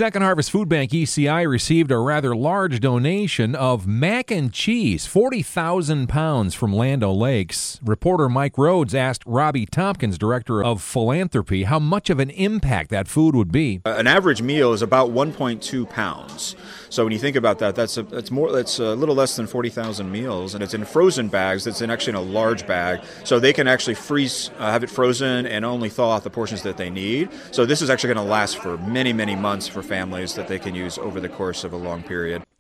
Second Harvest Food Bank ECI received a rather large donation of mac and cheese, 40,000 pounds from Land O'Lakes. Reporter Mike Rhodes asked Robbie Tompkins, director of philanthropy, how much of an impact that food would be. An average meal is about 1.2 pounds. So when you think about that, that's a little less than 40,000 meals, and it's in frozen bags. It's actually in a large bag, so they can actually have it frozen and only thaw out the portions that they need. So this is actually going to last for many, many months for families that they can use over the course of a long period.